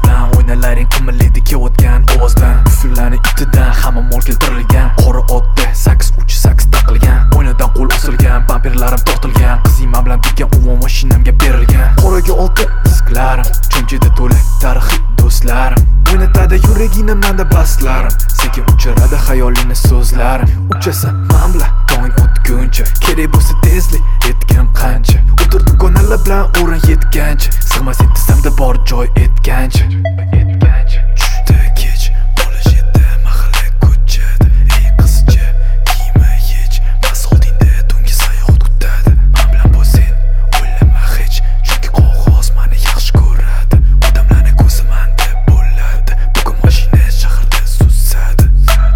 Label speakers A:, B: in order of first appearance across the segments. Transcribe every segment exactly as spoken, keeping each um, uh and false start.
A: bilan o'ynalaring qimillaydi kelayotgan ovozdan Pufillarni itidan hamma mol keltirilgan qora otda sakkiz uch sakkiz taqilgan o'ynadan qo'l osilgan bamperlarim tortilgan qizima bilan degan uvon mashinamga berilgan qoraga olti disklarim cho'nchida to'la tarixiy do'stlarim o'ynatadi yuragini manda baslarim sekin uchiradi xayolini so'zlarim uchasan man bilan tong o'tguncha kerak bo'lsa tezlik yetgan qancha o'tir dugonalar bilan o'rin yetgancha sig'mas intisamda bor joy etgancha etgancha tushdi kech bo'lish edi mahalla ko'chada ey qizcha kiyma hech bas oldingda tungi sayohat kutadi man bilan bo'lsang o'ylama hech chunki qog'oz mani yaxshi ko'radi odamlarni ko'zi manda bo'ladi bugun mashina shaharda suzadi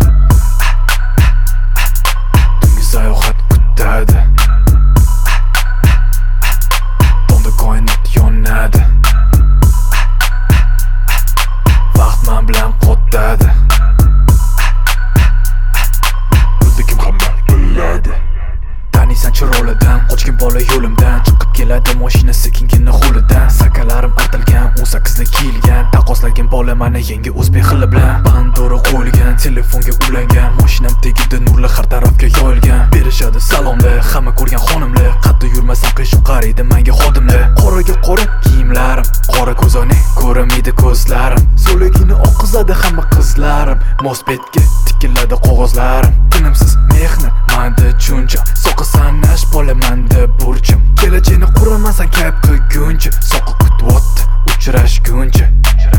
A: tungi sayohat kutadi tongda koinot yonadi vaqt man bilan qotadi o'zi kim hamma biladi taniysan chiroylidan qochgin bola yo'limdan chiqib keladi mashina sekingina hovlidan sakalarim artilgan o'n sakkizlik kiyilgan taqqoslagan bola mana yangi o'zbek xili bilan bandora qo'yilgan telefonga ulangan mashinam tagida nurli har tarafga yoyilgan berishadi salomlar hamma ko'rgan xonimlar qatda yurmasam qiyshiq qaraydi menga xodimlar qoraga qora kiyimlarim qora ko'zoynak ko'ramaydi ko'zlarim so'ligini oqizadi hamma qizlarim mosbetga tikiladi qog'ozlarim tinimsiz mehnat manda chuncha soqi sanash bola manda burchim kelajakni quraman san kayf qilguncha soqi kutyapti uchrashguncha